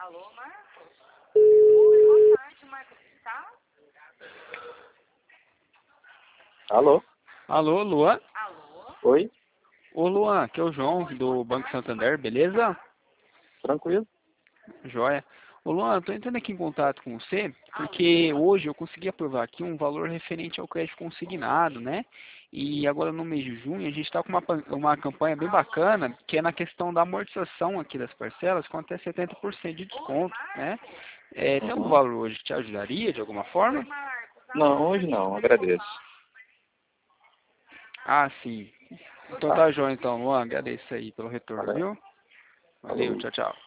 Alô, Marcos? Oi, boa tarde, Marcos. Tá? Alô? Alô, Luan? Alô? Oi? Ô, Luan, aqui é o João do Banco Santander, beleza? Tranquilo? Joia. Ô, Luan, eu tô entrando aqui em contato com você porque hoje eu consegui aprovar aqui um valor referente ao crédito consignado, né? E agora no mês de junho a gente está com uma campanha bem bacana, que é na questão da amortização aqui das parcelas com até 70% de desconto, né? Tem algum Uhum. valor hoje que te ajudaria de alguma forma? Não, hoje não, agradeço. Ah, sim. Então Tá? tá joia então, Luan. Agradeço aí pelo retorno, Valeu. viu? Valeu, Falou. tchau, tchau.